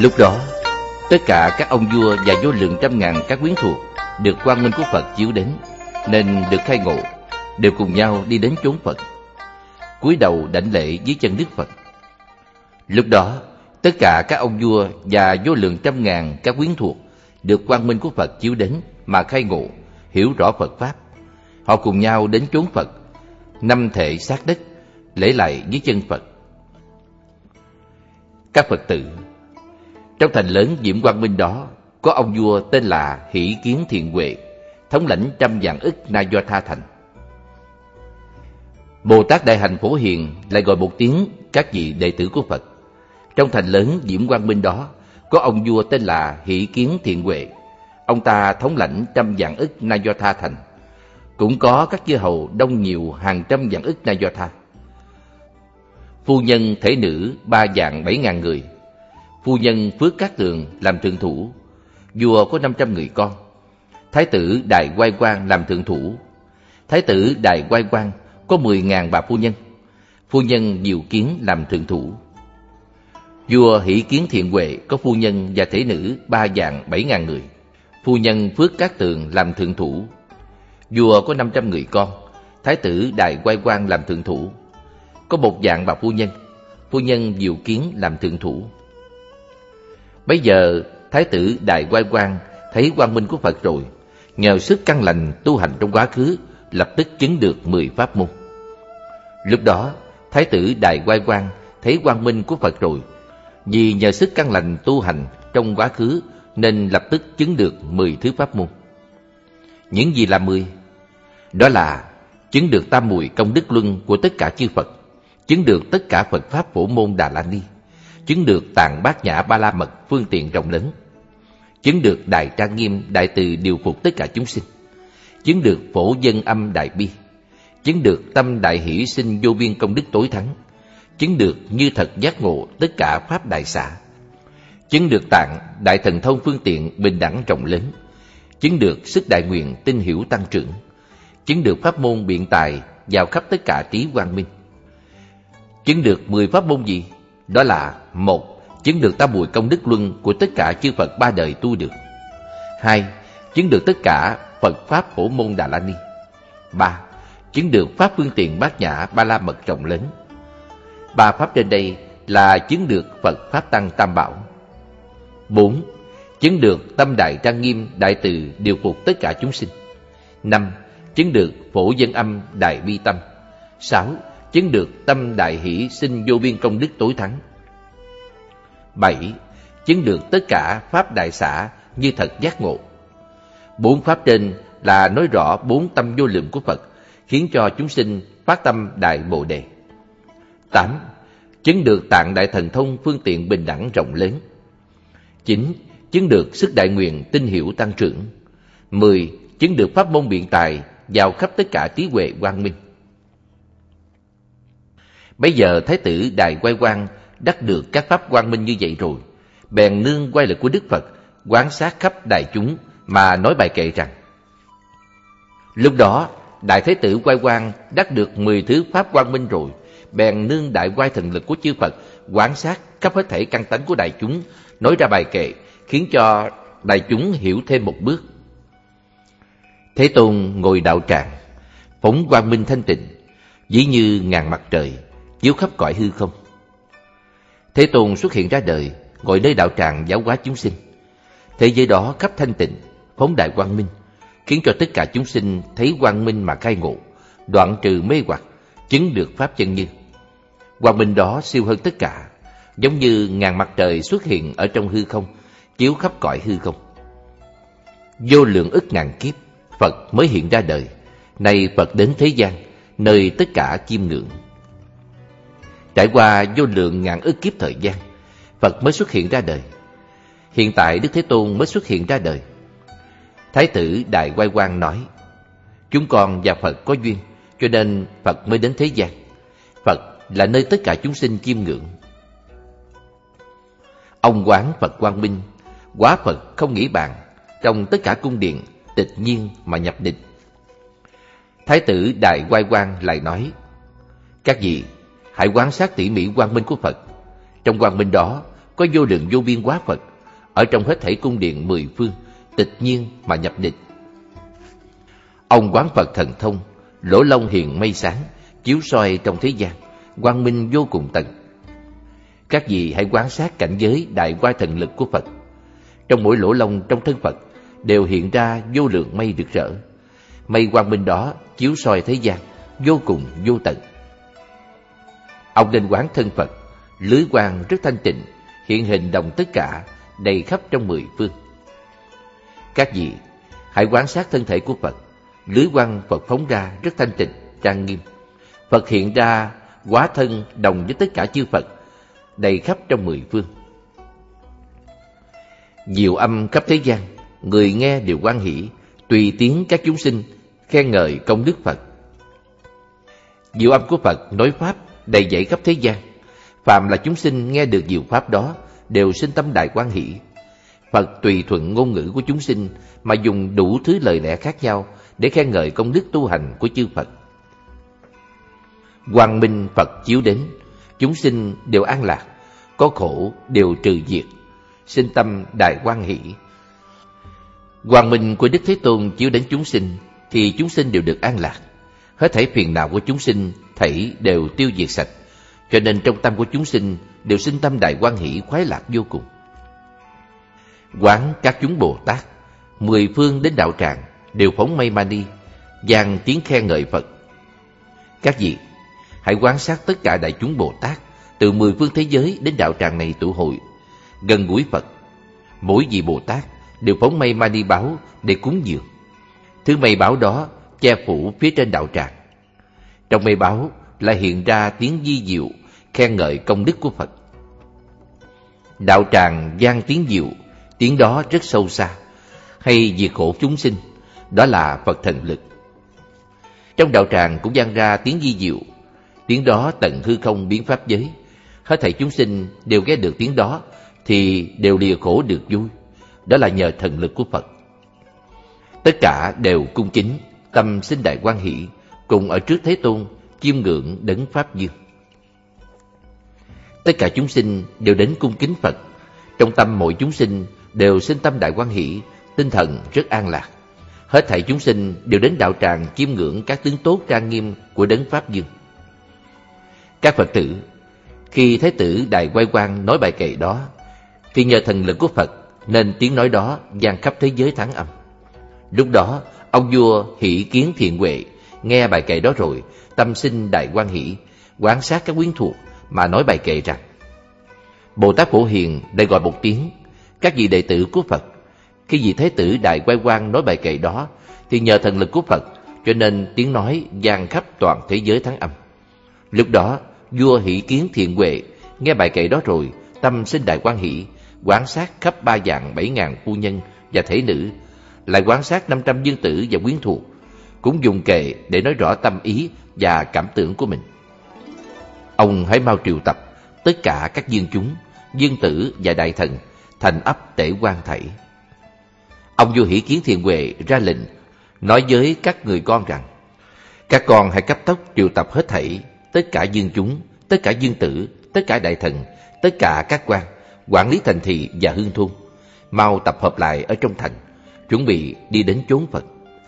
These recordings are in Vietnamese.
Lúc đó, tất cả các ông vua và vô lượng trăm ngàn các quyến thuộc được quang minh của Phật chiếu đến, nên được khai ngộ, đều cùng nhau đi đến chốn Phật, cúi đầu đảnh lễ dưới chân Đức Phật. Lúc đó, tất cả các ông vua và vô lượng trăm ngàn các quyến thuộc được quang minh của Phật chiếu đến mà khai ngộ, hiểu rõ Phật pháp. Họ cùng nhau đến chốn Phật, năm thệ sát đất, lễ lại dưới chân Phật. Các Phật tử, trong thành lớn Diệm Quang Minh đó, có ông vua tên là Hỷ Kiến Thiện Huệ, thống lãnh 100.000 ức Na Do Tha thành. Bồ Tát Đại Hạnh Phổ Hiền lại gọi một tiếng các vị đệ tử của Phật. Trong thành lớn Diệm Quang Minh đó, có ông vua tên là Hỷ Kiến Thiện Huệ. Ông ta thống lãnh 100.000 ức Na Do Tha thành. Cũng có các chư hầu đông nhiều hàng 100.000 ức Na Do Tha. Phu nhân thể nữ 3.700.000 người. Phu nhân Phước Cát Tường làm thượng thủ. Vua có 500 người con. Thái tử Đài Quai Quang làm thượng thủ. Thái tử Đài Quai Quang có 10.000 bà phu nhân. Phu nhân Diệu Kiến làm thượng thủ. Vua Hỷ Kiến Thiện Huệ có phu nhân và thể nữ 3.700.000 người. Phu nhân Phước Cát Tường làm thượng thủ. Vua có 500 người con. Thái tử Đài Quai Quang làm thượng thủ. Có 1.000 bà phu nhân. Phu nhân Diệu Kiến làm thượng thủ. Bấy giờ Thái tử Đài Quai Quang thấy quang minh của Phật rồi, nhờ sức căn lành tu hành trong quá khứ, lập tức chứng được 10 pháp môn. Lúc đó Thái tử Đài Quai Quang thấy quang minh của Phật rồi, vì nhờ sức căn lành tu hành trong quá khứ nên lập tức chứng được 10 thứ pháp môn. Những gì là 10? Đó là chứng được tam muội công đức luân của tất cả chư Phật, chứng được tất cả Phật pháp phổ môn Đà La Ni, chứng được tạng bát nhã ba la mật phương tiện rộng lớn, chứng được đại trang nghiêm đại từ điều phục tất cả chúng sinh, chứng được phổ dân âm đại bi, chứng được tâm đại hỷ sinh vô biên công đức tối thắng, chứng được như thật giác ngộ tất cả pháp đại xả, chứng được tạng đại thần thông phương tiện bình đẳng rộng lớn, chứng được sức đại nguyện tinh hiểu tăng trưởng, chứng được pháp môn biện tài vào khắp tất cả trí quang minh. Chứng được 10 pháp môn gì? Đó là: 1. Chứng được tam muội công đức luân của tất cả chư Phật 3 đời tu được. 2. Chứng được tất cả Phật pháp phổ môn Đà La Ni. 3. Chứng được pháp phương tiện bát nhã ba la mật rộng lớn. 3 pháp trên đây là chứng được Phật pháp tăng tam bảo. 4. Chứng được tâm đại trang nghiêm đại từ điều phục tất cả chúng sinh. 5. Chứng được phổ dân âm đại bi tâm. 6. Chứng được tâm đại hỷ sinh vô biên công đức tối thắng. 7. Chứng được tất cả pháp đại xả như thật giác ngộ. 4 pháp trên là nói rõ 4 tâm vô lượng của Phật, khiến cho chúng sinh phát tâm đại bồ đề. 8. Chứng được tạng đại thần thông phương tiện bình đẳng rộng lớn. 9. Chứng được sức đại nguyện tinh hiểu tăng trưởng. 10. Chứng được pháp môn biện tài vào khắp tất cả trí huệ quang minh. Bây giờ Thái tử Đài Quai Quang đắc được các pháp quang minh như vậy rồi, bèn nương quay lực của Đức Phật, quán sát khắp đại chúng mà nói bài kệ rằng: lúc đó Đại Thái tử Quai Quang đắc được 10 thứ pháp quang minh rồi, bèn nương đại quai thần lực của chư Phật, quán sát khắp hết thảy căn tánh của đại chúng, nói ra bài kệ, khiến cho đại chúng hiểu thêm một bước. Thế Tôn ngồi đạo tràng, phóng quang minh thanh tịnh, ví như ngàn mặt trời, chiếu khắp cõi hư không. Thế Tôn xuất hiện ra đời, ngồi nơi đạo tràng giáo hóa chúng sinh. Thế giới đó khắp thanh tịnh, phóng đại quang minh, khiến cho tất cả chúng sinh thấy quang minh mà khai ngộ, đoạn trừ mê hoặc, chứng được pháp chân như. Quang minh đó siêu hơn tất cả, giống như ngàn mặt trời xuất hiện ở trong hư không, chiếu khắp cõi hư không. Vô lượng ức ngàn kiếp, Phật mới hiện ra đời. Nay Phật đến thế gian, nơi tất cả chiêm ngưỡng. Trải qua vô lượng ngàn ức kiếp thời gian, Phật mới xuất hiện ra đời. Hiện tại Đức Thế Tôn mới xuất hiện ra đời. Thái tử Đại Quai Quang nói: chúng con và Phật có duyên, cho nên Phật mới đến thế gian. Phật là nơi tất cả chúng sinh chiêm ngưỡng. Ông quán Phật quang minh, hóa Phật không nghĩ bàn, trong tất cả cung điện tịch nhiên mà nhập định. Thái tử Đại Quai Quang lại nói: các vị hãy quan sát tỉ mỉ quang minh của Phật. Trong quang minh đó có vô lượng vô biên hóa Phật ở trong hết thảy cung điện mười phương, tịch nhiên mà nhập định. Ông quán Phật thần thông, lỗ long hiện mây sáng, chiếu soi trong thế gian, quang minh vô cùng tận. Các vị hãy quan sát cảnh giới đại oai thần lực của Phật. Trong mỗi lỗ long trong thân Phật đều hiện ra vô lượng mây rực rỡ. Mây quang minh đó chiếu soi thế gian, vô cùng vô tận. Ông nên quán thân Phật, lưới quang rất thanh tịnh, hiện hình đồng tất cả, đầy khắp trong mười phương. Các vị hãy quan sát thân thể của Phật, lưới quang Phật phóng ra rất thanh tịnh, trang nghiêm. Phật hiện ra hóa thân đồng với tất cả chư Phật, đầy khắp trong mười phương. Diệu âm khắp thế gian, người nghe đều hoan hỷ, tùy tiếng các chúng sinh khen ngợi công đức Phật. Diệu âm của Phật nói pháp đầy dẫy khắp thế gian, phàm là chúng sinh nghe được diệu pháp đó đều sinh tâm đại hoan hỷ. Phật tùy thuận ngôn ngữ của chúng sinh mà dùng đủ thứ lời lẽ khác nhau để khen ngợi công đức tu hành của chư Phật. Quang minh Phật chiếu đến, chúng sinh đều an lạc, có khổ đều trừ diệt, sinh tâm đại hoan hỷ. Quang minh của Đức Thế Tôn chiếu đến chúng sinh thì chúng sinh đều được an lạc. Hết thảy phiền não của chúng sinh thảy đều tiêu diệt sạch, cho nên trong tâm của chúng sinh đều sinh tâm đại hoan hỷ, khoái lạc vô cùng. Quán các chúng Bồ Tát, mười phương đến đạo tràng đều phóng mây mani, vang tiếng khen ngợi Phật. Các vị hãy quan sát tất cả đại chúng Bồ Tát từ mười phương thế giới đến đạo tràng này tụ hội, gần gũi Phật. Mỗi vị Bồ Tát đều phóng mây mani báo để cúng dường. Thứ mây báo đó che phủ phía trên đạo tràng. Trong mây báo lại hiện ra tiếng vi diệu khen ngợi công đức của Phật. Đạo tràng vang tiếng diệu, tiếng đó rất sâu xa, hay diệt khổ chúng sinh, đó là Phật thần lực. Trong đạo tràng cũng vang ra tiếng vi diệu, tiếng đó tận hư không biến pháp giới. Hết thảy chúng sinh đều nghe được tiếng đó thì đều lìa khổ được vui, đó là nhờ thần lực của Phật. Tất cả đều cung kính, tâm sinh đại hoan hỷ, cùng ở trước Thế Tôn chiêm ngưỡng đấng Pháp Dương. Tất cả chúng sinh đều đến cung kính Phật. Trong tâm mỗi chúng sinh đều sinh tâm đại hoan hỷ, tinh thần rất an lạc. Hết thảy chúng sinh đều đến đạo tràng chiêm ngưỡng các tướng tốt trang nghiêm của đấng Pháp Dương. Các Phật tử khi Thái tử Đài Quay Quang nói bài kệ đó thì nhờ thần lực của Phật nên tiếng nói đó vang khắp thế giới thắng âm. Lúc đó ông vua Hỷ Kiến Thiện Huệ nghe bài kệ đó rồi, tâm sinh đại hoan hỷ, quan sát các quyến thuộc mà nói bài kệ rằng: Bồ Tát Phổ Hiền đã gọi một tiếng, các vị đệ tử của Phật. Khi vị Thái tử Đại Quay Quang nói bài kệ đó thì nhờ thần lực của Phật cho nên tiếng nói vang khắp toàn thế giới thắng âm. Lúc đó vua Hỷ Kiến Thiện Huệ nghe bài kệ đó rồi, tâm sinh đại hoan hỷ, quan sát khắp 3.700.000 phu nhân và thể nữ, lại quan sát 500 dương tử và quyến thuộc, cũng dùng kệ để nói rõ tâm ý và cảm tưởng của mình. Ông hãy mau triệu tập tất cả các dương chúng, dương tử và đại thần thành ấp tể quan thảy. Ông vua Hỷ Kiến Thiện Huệ ra lệnh nói với các người con rằng: các con hãy cấp tốc triệu tập hết thảy tất cả dương chúng, tất cả dương tử, tất cả đại thần, tất cả các quan quản lý thành thị và hương thôn, mau tập hợp lại ở trong thành, chuẩn bị đi đến chốn Phật.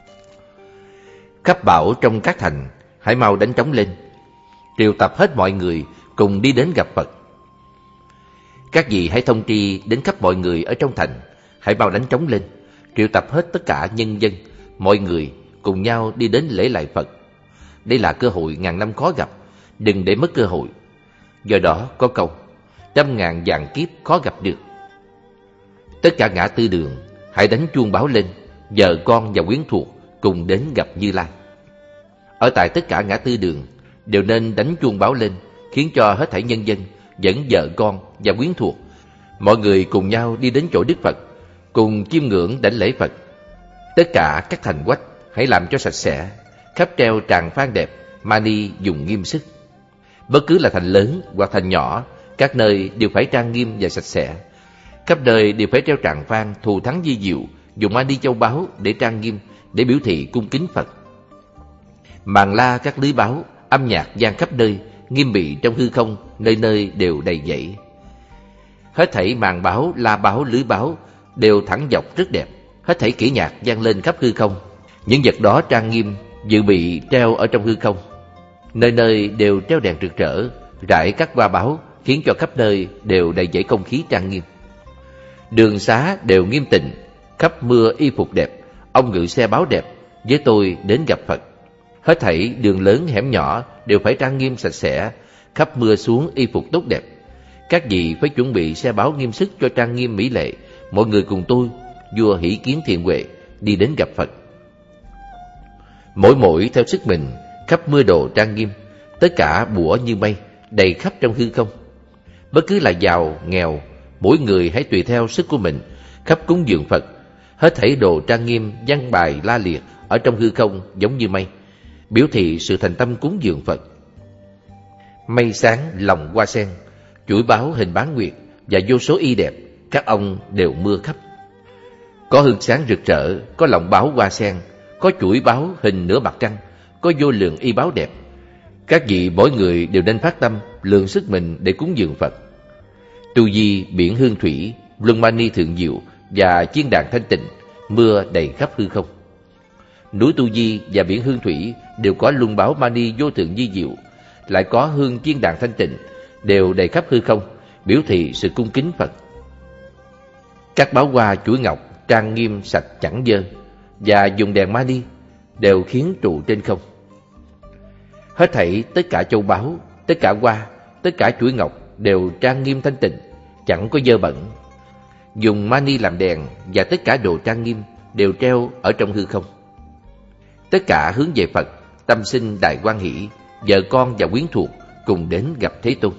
Khắp bảo trong các thành hãy mau đánh trống lên, triệu tập hết mọi người cùng đi đến gặp Phật. Các vị hãy thông tri đến khắp mọi người ở trong thành, hãy mau đánh trống lên, triệu tập hết tất cả nhân dân, mọi người cùng nhau đi đến lễ lại Phật. Đây là cơ hội ngàn năm khó gặp, đừng để mất cơ hội. Do đó có câu: 100.000 vạn kiếp khó gặp được. Tất cả ngã tư đường hãy đánh chuông báo lên, vợ con và quyến thuộc cùng đến gặp Như Lai. Ở tại tất cả ngã tư đường đều nên đánh chuông báo lên, khiến cho hết thảy nhân dân dẫn vợ con và quyến thuộc, mọi người cùng nhau đi đến chỗ Đức Phật, cùng chiêm ngưỡng đảnh lễ Phật. Tất cả các thành quách hãy làm cho sạch sẽ, khắp treo tràng phan đẹp, mani dùng nghiêm sức. Bất cứ là thành lớn hoặc thành nhỏ, các nơi đều phải trang nghiêm và sạch sẽ. Khắp nơi đều phải treo tràng phan thù thắng vi diệu, dùng mani châu báu để trang nghiêm, để biểu thị cung kính Phật. Màn la các lưới báo, âm nhạc vang khắp nơi, nghiêm bị trong hư không, nơi nơi đều đầy dẫy. Hết thảy màn báo, la báo, lưới báo đều thẳng dọc rất đẹp. Hết thảy kỹ nhạc vang lên khắp hư không. Những vật đó trang nghiêm, dự bị treo ở trong hư không. Nơi nơi đều treo đèn rực rỡ, rải các hoa báo, khiến cho khắp nơi đều đầy dẫy không khí trang nghiêm. Đường xá đều nghiêm tịnh, khắp mưa y phục đẹp, ông ngự xe báo đẹp, với tôi đến gặp Phật. Hết thảy đường lớn hẻm nhỏ đều phải trang nghiêm sạch sẽ, khắp mưa xuống y phục tốt đẹp. Các vị phải chuẩn bị xe báo nghiêm sức cho trang nghiêm mỹ lệ. Mọi người cùng tôi, vua Hỷ Kiến Thiện Huệ, đi đến gặp Phật. Mỗi theo sức mình, khắp mưa đồ trang nghiêm, tất cả bủa như mây, đầy khắp trong hư không. Bất cứ là giàu, nghèo, mỗi người hãy tùy theo sức của mình, khắp cúng dường Phật. Hết thảy đồ trang nghiêm, văn bài la liệt ở trong hư không giống như mây, biểu thị sự thành tâm cúng dường Phật. Mây sáng lòng hoa sen, chuỗi báo hình bán nguyệt và vô số y đẹp, các ông đều mưa khắp. Có hương sáng rực rỡ, có lòng báo hoa sen, có chuỗi báo hình nửa mặt trăng, có vô lượng y báo đẹp. Các vị mỗi người đều nên phát tâm lượng sức mình để cúng dường Phật. Tu Di, biển hương thủy, Luân Mani thượng diệu và chiên đàn thanh tịnh, mưa đầy khắp hư không. Núi Tu Di và biển hương thủy đều có luân báo mani vô thượng di diệu, lại có hương chiên đàn thanh tịnh, đều đầy khắp hư không, biểu thị sự cung kính Phật. Các báo hoa chuỗi ngọc trang nghiêm sạch chẳng dơ, và dùng đèn mani đều khiến trụ trên không. Hết thảy tất cả châu báu, tất cả hoa, tất cả chuỗi ngọc đều trang nghiêm thanh tịnh, chẳng có dơ bẩn. Dùng mani làm đèn và tất cả đồ trang nghiêm đều treo ở trong hư không. Tất cả hướng về Phật, tâm sinh đại hoan hỷ, vợ con và quyến thuộc cùng đến gặp Thế Tôn.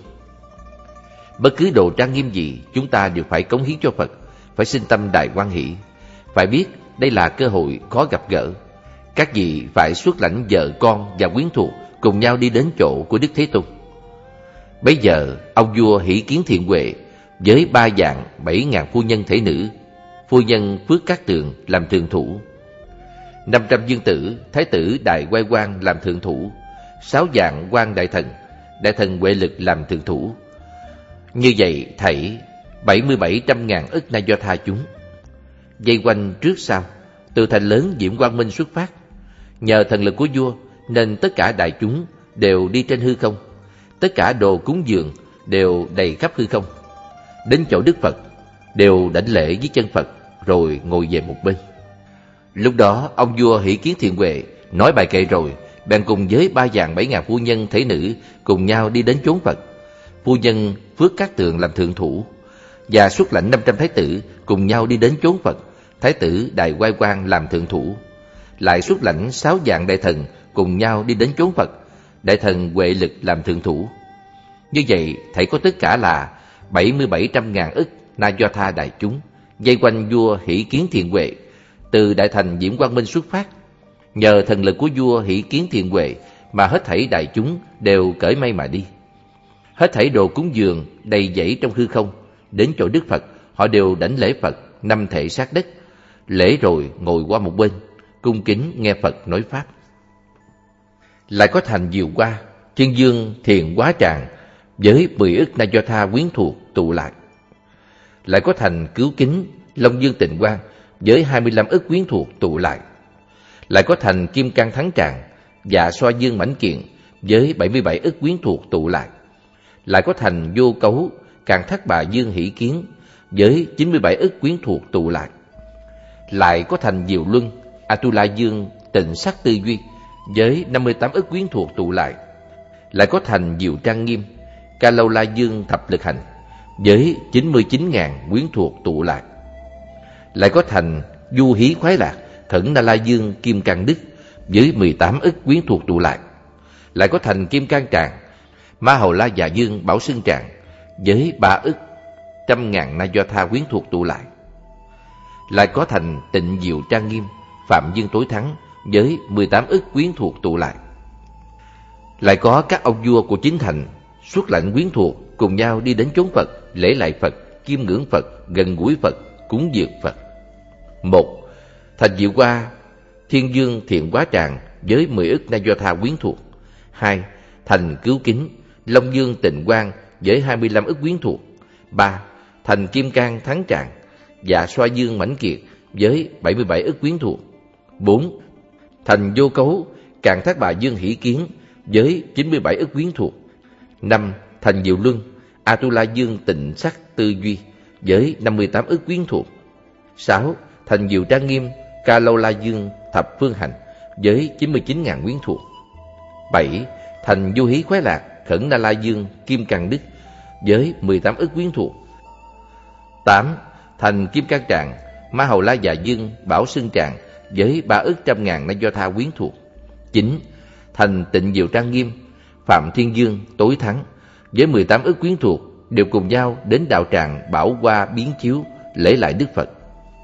Bất cứ đồ trang nghiêm gì chúng ta đều phải cống hiến cho Phật, phải sinh tâm đại hoan hỷ. Phải biết đây là cơ hội khó gặp gỡ. Các vị phải xuất lãnh vợ con và quyến thuộc cùng nhau đi đến chỗ của Đức Thế Tôn. Bấy giờ ông vua Hỷ Kiến Thiện Huệ với 3.700.000 phu nhân thể nữ, phu nhân Phước Cát Tường làm thượng thủ, 500 dương tử, thái tử Đại Quay Quang làm thượng thủ, 6 vạn quan đại thần Huệ Lực làm thượng thủ. Như vậy thảy 77.000 ức na do tha chúng vây quanh trước sau, từ thành lớn Diệm Quang Minh xuất phát. Nhờ thần lực của vua nên tất cả đại chúng đều đi trên hư không, tất cả đồ cúng dường đều đầy khắp hư không. Đến chỗ Đức Phật đều đảnh lễ với chân Phật rồi ngồi về một bên. Lúc đó ông vua Hỷ Kiến Thiện Huệ nói bài kệ rồi, bèn cùng với 3.700.000 phu nhân thể nữ cùng nhau đi đến chốn Phật. Phu nhân Phước Cát Tường làm thượng thủ và xuất lãnh 500 thái tử cùng nhau đi đến chốn Phật. Thái tử Đại Quay Quang làm thượng thủ, lại xuất lãnh 6 vạn đại thần cùng nhau đi đến chốn Phật. Đại thần Huệ Lực làm thượng thủ. Như vậy thảy có tất cả là 77.000 ức na do tha đại chúng vây quanh vua Hỷ Kiến Thiện Huệ, từ đại thành Diệm Quang Minh xuất phát. Nhờ thần lực của vua Hỷ Kiến Thiện Huệ mà hết thảy đại chúng đều cởi mây mà đi. Hết thảy đồ cúng dường đầy dẫy trong hư không. Đến chỗ Đức Phật, họ đều đảnh lễ Phật 5 thệ sát đất, lễ rồi ngồi qua một bên, cung kính nghe Phật nói pháp. Lại có thành Diệu Hoa, Thiên Dương Thiền Hóa Tràng với 10 ức na do tha quyến thuộc tụ lại. Lại có thành Cứu Kính, Long Dương Tịnh Quang với 25 ức quyến thuộc tụ lại. Lại có thành Kim Cang Thắng Tràng, Dạ Xoa Dương Mãnh Kiện với 77 ức quyến thuộc tụ lại. Lại có thành Vô Cấu, Càn Thác Bà Dương Hỷ Kiến với 97 ức quyến thuộc tụ lại. Lại có thành Diệu Luân, Atula Dương Tịnh Sắc Tư Duy với 58 ức quyến thuộc tụ lại. Lại có thành Diệu Trang Nghiêm, Ca Lâu La Dương Thập Lực Hành với 99.000 quyến thuộc tụ lại. Lại có thành Du Hí Khoái Lạc, Khẩn Na La Dương Kim Cang Đức với 18 ức quyến thuộc tụ lại. Lại có thành Kim Cang Tràng, Ma Hầu La Già Dương Bảo Xưng Tràng với 3 ức 100.000 na do tha quyến thuộc tụ lại. Lại có thành Tịnh Diệu Trang Nghiêm, Phạm Dương Tối Thắng với 18 ức quyến thuộc tụ lại. Lại có các ông vua của chính thành xuất lãnh quyến thuộc cùng nhau đi đến chốn Phật, lễ lại Phật, chiêm ngưỡng Phật, gần gũi Phật, cúng dường Phật. 1. Thành Diệu Hoa, Thiên Dương Thiện Hóa Tràng với 10 ức na do tha quyến thuộc. 2. Thành Cứu Kính, Long Dương Tịnh Quang với 25 ức quyến thuộc. 3. thành Kim Cang Thắng Trạng và Xoa Dương Mãnh Kiệt với 77 ức quyến thuộc. 4. Thành Vô Cấu Càn Thác Bà Dương Hỷ Kiến với 97 ức quyến thuộc. 5. Thành Diệu Luân Atula Dương Tịnh Sắc Tư Duy với 58 ức quyến thuộc. 6. Thành Diệu Trang Nghiêm Ca Lâu La Dương Thập Phương Hành với 99.000 quyến thuộc. 7. Thành Vô Hí Khoái Lạc Khẩn Na La Dương Kim Cang Đức với 18 ức quyến thuộc. 8. Thành Kim Cang Trạng Ma Hầu La Dạ Dương Bảo Xưng Trạng với 3 ức 100.000 Na Do Tha quyến thuộc. 9. Thành Tịnh Diệu Trang Nghiêm Phạm Thiên Dương Tối Thắng với 18 ức quyến thuộc đều cùng nhau đến đạo tràng Bảo Hoa Biến Chiếu lễ lại Đức Phật.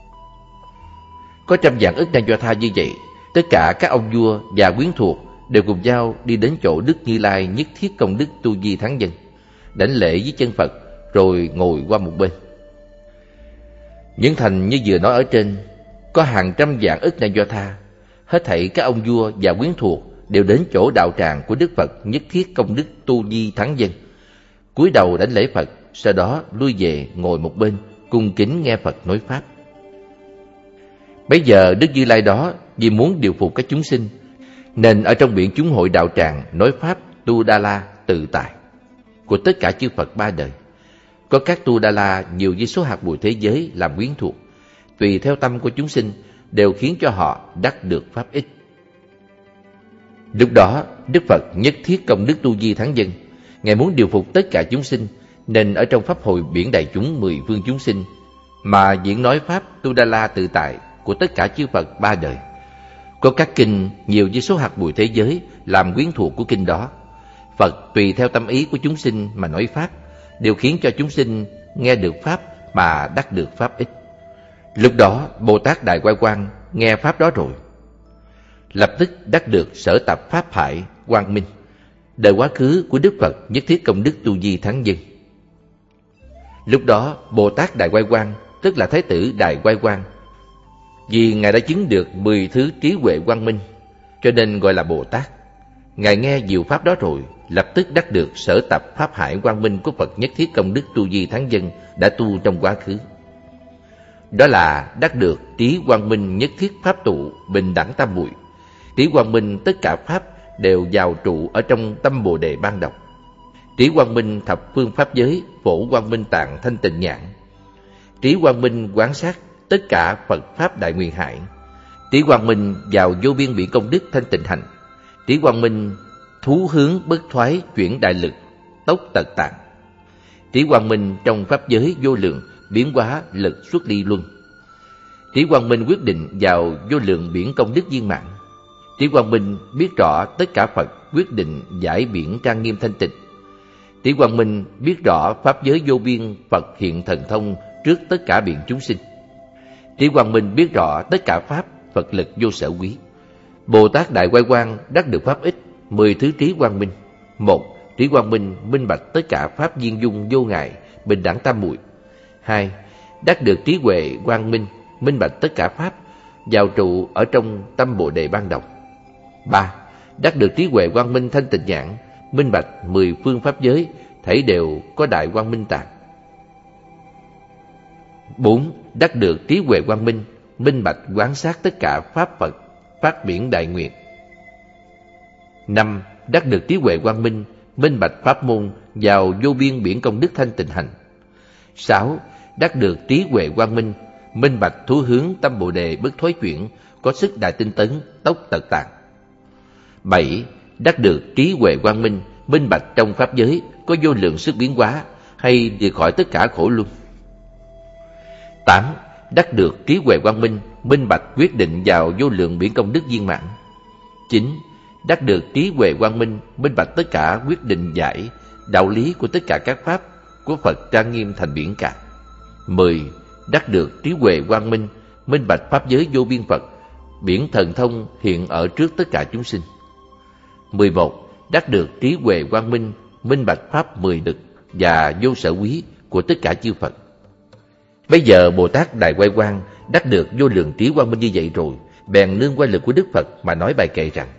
Có 100.000 ức Na Do Tha như vậy, tất cả các ông vua và quyến thuộc đều cùng nhau đi đến chỗ Đức Như Lai Nhất Thiết Công Đức Tu Di Thắng Dân, đảnh lễ với chân Phật rồi ngồi qua một bên. Những thành như vừa nói ở trên có hàng trăm vạn ức Na Do Tha. Hết thảy các ông vua và quyến thuộc đều đến chỗ đạo tràng của Đức Phật Nhất Thiết Công Đức Tu Di Thắng Dân, cúi đầu đảnh lễ Phật, sau đó lui về ngồi một bên cung kính nghe Phật nói pháp. Bấy giờ Đức Như Lai đó vì muốn điều phục các chúng sinh nên ở trong biển chúng hội đạo tràng nói pháp Tu Đa La tự tại của tất cả chư Phật ba đời. Có các Tu Đa La nhiều với số hạt bụi thế giới làm quyến thuộc, tùy theo tâm của chúng sinh đều khiến cho họ đắc được pháp ích. Lúc đó Đức Phật Nhất Thiết Công Đức Tu Di Thắng Dân, Ngài muốn điều phục tất cả chúng sinh nên ở trong pháp hội biển đại chúng 10 phương chúng sinh mà diễn nói pháp Tu Đa La tự tại của tất cả chư Phật ba đời. Có các kinh nhiều với số hạt bụi thế giới làm quyến thuộc của kinh đó. Phật tùy theo tâm ý của chúng sinh mà nói pháp, đều khiến cho chúng sinh nghe được pháp mà đắc được pháp ích. Lúc đó Bồ Tát Đại Quay Quang nghe pháp đó rồi, lập tức đắc được sở tập pháp hải quang minh, đời quá khứ của Đức Phật Nhất Thiết Công Đức Tu Di Thắng Dân. Lúc đó Bồ Tát Đại Quay Quang, tức là Thái tử Đại Quay Quang, vì Ngài đã chứng được 10 thứ trí huệ quang minh, cho nên gọi là Bồ Tát. Ngài nghe diệu pháp đó rồi, lập tức đắc được sở tập pháp hải quang minh của Phật Nhất Thiết Công Đức Tu Di Thắng Dân đã tu trong quá khứ. Đó là đắc được trí quang minh nhất thiết pháp tụ bình đẳng tam muội. Trí quang minh tất cả pháp đều vào trụ ở trong tâm Bồ Đề ban đầu. Trí quang minh thập phương pháp giới phổ quang minh tạng thanh tịnh nhãn. Trí quang minh quán sát tất cả Phật pháp đại nguyện hải. Trí quang minh vào vô biên biển công đức thanh tịnh hành. Trí quang minh thú hướng bất thoái chuyển đại lực tốc tật tạng. Trí quang minh trong pháp giới vô lượng biến hóa lực xuất ly luân. Trí quang minh quyết định vào vô lượng biển công đức viên mãn. Trí quang minh biết rõ tất cả Phật quyết định giải biển trang nghiêm thanh tịnh. Trí quang minh biết rõ pháp giới vô biên Phật hiện thần thông trước tất cả biển chúng sinh. Trí quang minh biết rõ tất cả pháp Phật lực vô sở quý. Bồ Tát Đại Quay Quang đắc được pháp ích 10 thứ trí quang minh. 1. Trí quang minh minh bạch tất cả pháp viên dung vô ngại bình đẳng tam muội. 2. Đắc được trí huệ quang minh minh bạch tất cả pháp vào trụ ở trong tâm Bồ Đề ban đầu. 3. Đắc được trí huệ quang minh thanh tịnh nhãn minh bạch 10 phương pháp giới thảy đều có đại quang minh tạng. 4. Đắc được trí huệ quang minh minh bạch quán sát tất cả pháp Phật phát biển đại nguyện. 5. Đắc được trí huệ quang minh minh bạch pháp môn vào vô biên biển công đức thanh tịnh hành. 6. Đắc được trí huệ quang minh minh bạch thú hướng tâm Bồ Đề bất thoái chuyển có sức đại tinh tấn tốc tật tạng. 7. Đắc được trí huệ quang minh minh bạch trong pháp giới có vô lượng sức biến hóa hay vượt khỏi tất cả khổ luân. 8. Đắc được trí huệ quang minh minh bạch quyết định vào vô lượng biển công đức viên mãn. 9. Đắc được trí huệ quang minh minh bạch tất cả quyết định giải đạo lý của tất cả các pháp của Phật trang nghiêm thành biển cả. 10. Đắc được trí huệ quang minh minh bạch pháp giới vô biên Phật biển thần thông hiện ở trước tất cả chúng sinh. 11. Đắc được trí huệ quang minh minh bạch pháp 10 lực và vô sở quý của tất cả chư Phật. Bây giờ Bồ Tát Đại Quay Quang đắc được vô lượng trí quang minh như vậy rồi, bèn nương quay lực của Đức Phật mà nói bài kệ rằng: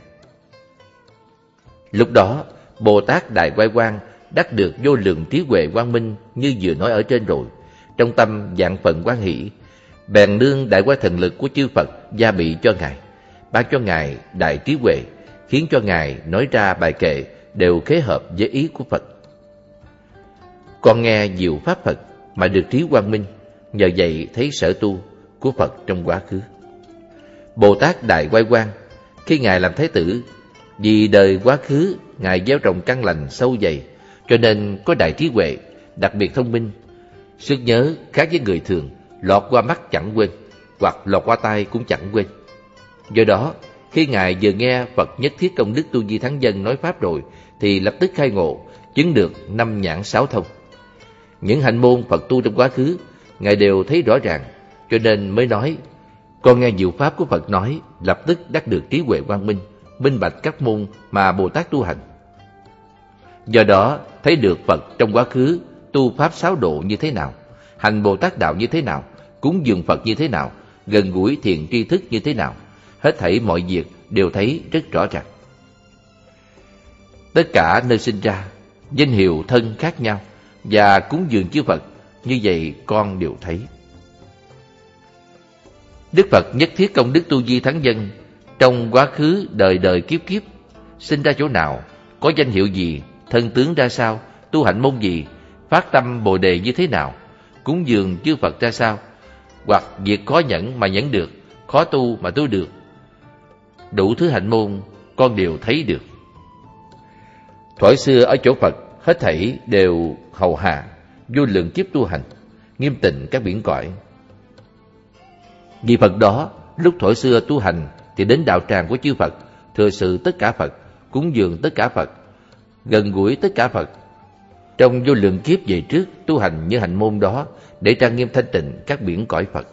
lúc đó Bồ Tát Đại Quay Quang đắc được vô lượng trí huệ quang minh như vừa nói ở trên rồi, trong tâm vạn phần hoan hỷ, bèn nương đại qua thần lực của chư Phật gia bị cho Ngài, ban cho Ngài đại trí huệ, khiến cho Ngài nói ra bài kệ đều khế hợp với ý của Phật. Con nghe diệu pháp Phật mà được trí quang minh, nhờ vậy thấy sở tu của Phật trong quá khứ. Bồ Tát Đại Oai Quang, khi Ngài làm Thái tử, vì đời quá khứ Ngài gieo trồng căn lành sâu dày, cho nên có đại trí huệ, đặc biệt thông minh. Sức nhớ khác với người thường, lọt qua mắt chẳng quên, hoặc lọt qua tai cũng chẳng quên. Do đó, khi Ngài vừa nghe Phật Nhất Thiết Công Đức Tu Di Thắng Dân nói Pháp rồi, thì lập tức khai ngộ, chứng được 5 nhãn 6 thông. Những hạnh môn Phật tu trong quá khứ, Ngài đều thấy rõ ràng, cho nên mới nói, con nghe diệu pháp của Phật nói, lập tức đắc được trí huệ quang minh, minh bạch các môn mà Bồ Tát tu hành. Do đó, thấy được Phật trong quá khứ tu pháp 6 độ như thế nào, hành Bồ Tát đạo như thế nào, cúng dường Phật như thế nào, gần gũi thiền tri thức như thế nào, hết thảy mọi việc đều thấy rất rõ ràng. Tất cả nơi sinh ra, danh hiệu thân khác nhau, và cúng dường chư Phật, như vậy con đều thấy. Đức Phật Nhất Thiết Công Đức Tu Di Thắng Dân trong quá khứ đời đời kiếp kiếp, sinh ra chỗ nào, có danh hiệu gì, thân tướng ra sao, tu hạnh môn gì, phát tâm Bồ Đề như thế nào, cúng dường chư Phật ra sao, hoặc việc khó nhẫn mà nhẫn được, khó tu mà tu được, đủ thứ hạnh môn con đều thấy được. Thuở xưa ở chỗ Phật, hết thảy đều hầu hạ, vô lượng kiếp tu hành, nghiêm tịnh các biển cõi. Vì Phật đó, lúc thuở xưa tu hành thì đến đạo tràng của chư Phật, thừa sự tất cả Phật, cúng dường tất cả Phật, gần gũi tất cả Phật. Trong vô lượng kiếp về trước tu hành như hạnh môn đó, để trang nghiêm thanh tịnh các biển cõi Phật.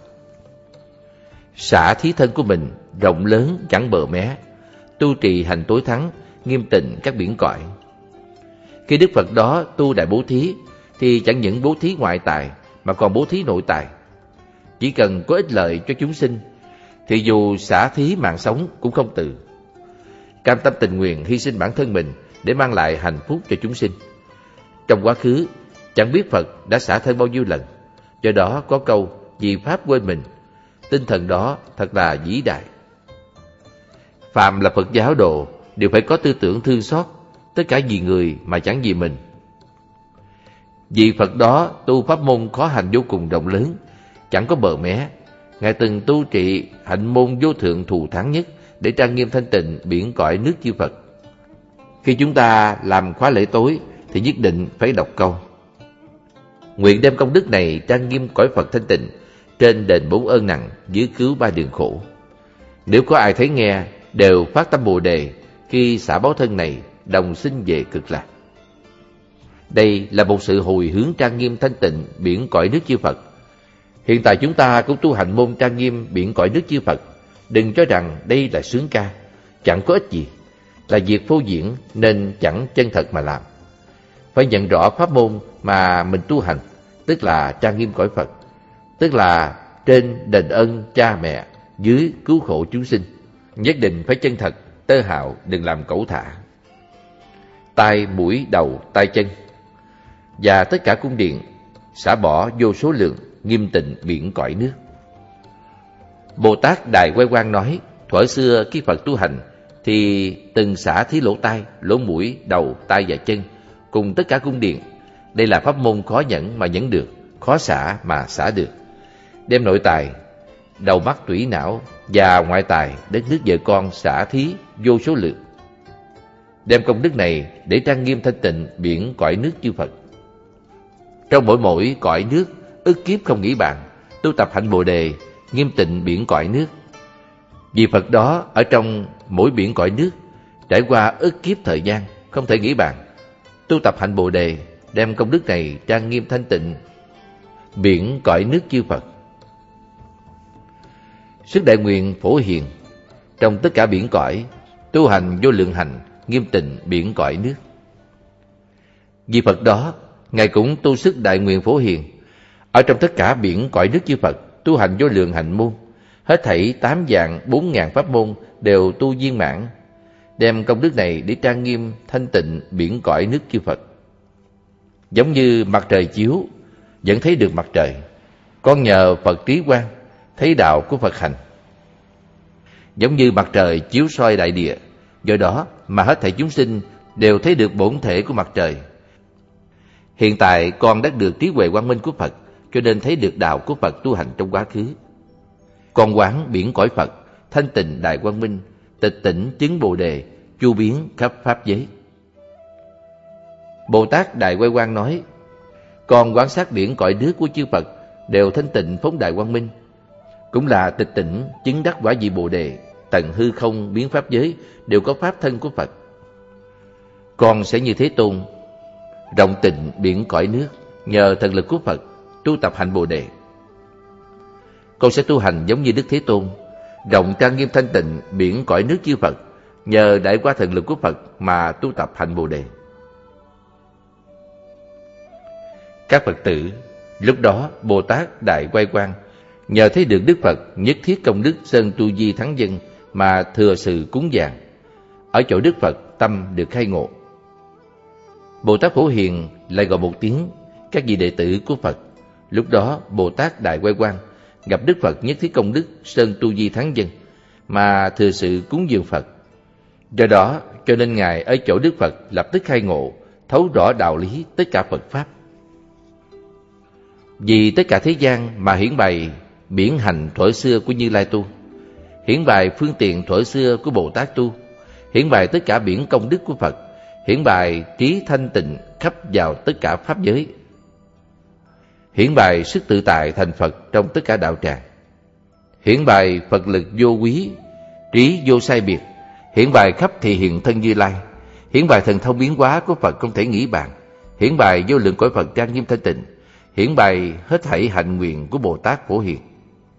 Xả thí thân của mình rộng lớn chẳng bờ mé, tu trì hành tối thắng, nghiêm tịnh các biển cõi. Khi Đức Phật đó tu đại bố thí, thì chẳng những bố thí ngoại tài mà còn bố thí nội tài. Chỉ cần có ích lợi cho chúng sinh, thì dù xả thí mạng sống cũng không từ. Cam tâm tình nguyện hy sinh bản thân mình để mang lại hạnh phúc cho chúng sinh. Trong quá khứ, chẳng biết Phật đã xả thân bao nhiêu lần. Do đó có câu vì Pháp quên mình. Tinh thần đó thật là vĩ đại. Phàm là Phật giáo đồ đều phải có tư tưởng thương xót, tất cả vì người mà chẳng vì mình. Vì Phật đó tu pháp môn khó hành vô cùng rộng lớn, chẳng có bờ mé. Ngài từng tu trị hạnh môn vô thượng thù thắng nhất để trang nghiêm thanh tịnh biển cõi nước chư Phật. Khi chúng ta làm khóa lễ tối thì nhất định phải đọc câu: nguyện đem công đức này trang nghiêm cõi Phật thanh tịnh, trên đền 4 ơn nặng, dưới cứu 3 đường khổ. Nếu có ai thấy nghe, đều phát tâm Bồ Đề, khi xả báo thân này đồng sinh về cực lạc. Đây là một sự hồi hướng trang nghiêm thanh tịnh biển cõi nước chư Phật. Hiện tại chúng ta cũng tu hành môn trang nghiêm biển cõi nước chư Phật. Đừng cho rằng đây là sướng ca, chẳng có ích gì, là việc phô diễn nên chẳng chân thật mà làm. Phải nhận rõ pháp môn mà mình tu hành, tức là trang nghiêm cõi Phật, tức là trên đền ơn cha mẹ, dưới cứu khổ chúng sinh. Nhất định phải chân thật, tơ hạo, đừng làm cẩu thả. Tai, mũi, đầu, tay chân và tất cả cung điện xả bỏ vô số lượng, nghiêm tịnh biển cõi nước. Bồ Tát Đại Oai Quang nói, thuở xưa khi Phật tu hành thì từng xả thí lỗ tai, lỗ mũi, đầu, tay và chân cùng tất cả cung điện. Đây là pháp môn khó nhẫn mà nhẫn được, khó xả mà xả được. Đem nội tài, đầu mắt tủy não và ngoại tài, đất nước vợ con xả thí vô số lượng. Đem công đức này để trang nghiêm thanh tịnh biển cõi nước chư Phật. Trong mỗi cõi nước, ức kiếp không nghĩ bàn, tu tập hạnh Bồ Đề, nghiêm tịnh biển cõi nước. Vì Phật đó ở trong mỗi biển cõi nước, trải qua ức kiếp thời gian, không thể nghĩ bàn. Tu tập hạnh Bồ Đề, đem công đức này trang nghiêm thanh tịnh biển cõi nước chư Phật. Sức đại nguyện phổ hiền trong tất cả biển cõi, tu hành vô lượng hành, nghiêm tịnh biển cõi nước. Vì Phật đó, Ngài cũng tu sức đại nguyện phổ hiền ở trong tất cả biển cõi nước chư Phật, tu hành vô lượng hạnh môn, hết thảy 8 vạn 4.000 pháp môn đều tu viên mãn, đem công đức này để trang nghiêm thanh tịnh biển cõi nước chư Phật. Giống như mặt trời chiếu vẫn thấy được mặt trời, Con nhờ Phật trí quang, thấy đạo của Phật hành. Giống như mặt trời chiếu soi đại địa, do đó mà hết thảy chúng sinh đều thấy được bổn thể của mặt trời. Hiện tại con đã được trí huệ quang minh của Phật, cho nên thấy được đạo của Phật tu hành trong quá khứ. Con quán biển cõi Phật, thanh tịnh đại quang minh, tịch tỉnh chứng Bồ đề, chu biến khắp pháp giới. Bồ Tát Đại Quay Quang nói: con quan sát biển cõi nước của chư Phật đều thanh tịnh phóng đại quang minh, cũng là tịch tỉnh chứng đắc quả vị Bồ đề, tận hư không biến pháp giới đều có pháp thân của Phật. Con sẽ như Thế Tôn, rộng tịnh biển cõi nước, nhờ thần lực của Phật tu tập hành Bồ đề. Con sẽ tu hành giống như Đức Thế Tôn, rộng trang nghiêm thanh tịnh biển cõi nước chư Phật, nhờ đại qua thần lực của Phật mà tu tập hành Bồ đề. Các Phật tử, lúc đó Bồ Tát Đại Quay Quang nhờ thấy được Đức Phật nhất thiết công đức Sơn Tu Di Thắng Dân mà thừa sự cúng dường. Ở chỗ Đức Phật tâm được khai ngộ. Bồ Tát Phổ Hiền lại gọi một tiếng các vị đệ tử của Phật. Lúc đó Bồ Tát Đại Quay Quang gặp Đức Phật nhất thiết công đức Sơn Tu Di Thắng Dân mà thừa sự cúng dường Phật. Do đó cho nên Ngài ở chỗ Đức Phật lập tức khai ngộ, thấu rõ đạo lý tất cả Phật Pháp. Vì tất cả thế gian mà hiển bày biển hành thuở xưa của Như Lai tu, hiển bày phương tiện thuở xưa của Bồ Tát tu, hiển bày tất cả biển công đức của Phật, hiển bày trí thanh tịnh khắp vào tất cả pháp giới, hiển bày sức tự tại thành Phật trong tất cả đạo tràng, hiển bày Phật lực vô quý, trí vô sai biệt, hiển bày khắp thị hiện thân Như Lai, hiển bày thần thông biến hóa của Phật không thể nghĩ bàn, hiển bày vô lượng cõi Phật trang nghiêm thanh tịnh, hiển bày hết thảy hạnh nguyện của Bồ Tát Phổ Hiền.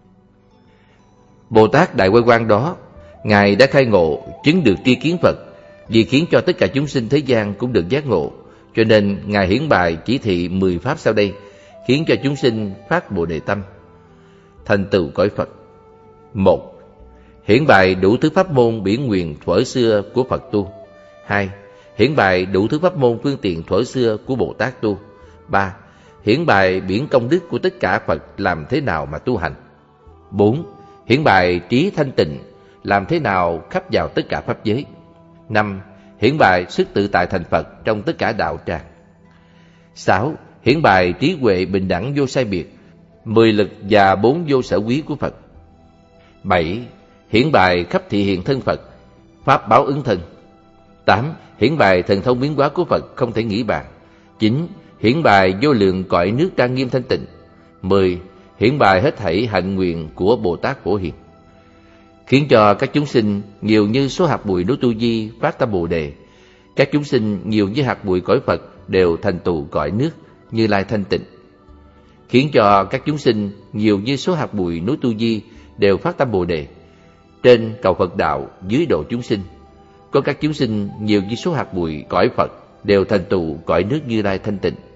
Bồ Tát Đại Quay Quang đó, Ngài đã khai ngộ chứng được tri kiến Phật, vì khiến cho tất cả chúng sinh thế gian cũng được giác ngộ, cho nên Ngài hiển bày chỉ thị 10 pháp sau đây, khiến cho chúng sinh phát Bồ đề tâm, thành tựu cõi Phật. 1. Hiển bày đủ thứ pháp môn biển nguyện thuở xưa của Phật tu. 2. Hiển bày đủ thứ pháp môn phương tiện thuở xưa của Bồ Tát tu. 3. Hiển bày biển công đức của tất cả Phật làm thế nào mà tu hành. 4. Hiển bày trí thanh tịnh làm thế nào khắp vào tất cả pháp giới. 5. Hiển bày sức tự tại thành Phật trong tất cả đạo tràng. 6. Hiển bày trí huệ bình đẳng vô sai biệt, 10 lực và 4 vô sở quý của Phật. 7. Hiển bày khắp thị hiện thân Phật, pháp báo ứng thân. 8. Hiển bày thần thông biến hóa của Phật không thể nghĩ bàn. 9. Hiển bày vô lượng cõi nước trang nghiêm thanh tịnh. 10. Hiển bày hết thảy hạnh nguyện của Bồ Tát Phổ Hiền, khiến cho các chúng sinh nhiều như số hạt bụi núi Tu Di phát tâm Bồ đề. Các chúng sinh nhiều như hạt bụi cõi Phật đều thành tựu cõi nước Như Lai thanh tịnh, khiến cho các chúng sinh nhiều như số hạt bụi núi Tu Di đều phát tâm Bồ đề. Trên cầu Phật đạo, dưới độ chúng sinh, có các chúng sinh nhiều như số hạt bụi cõi Phật đều thành tựu cõi nước Như Lai thanh tịnh.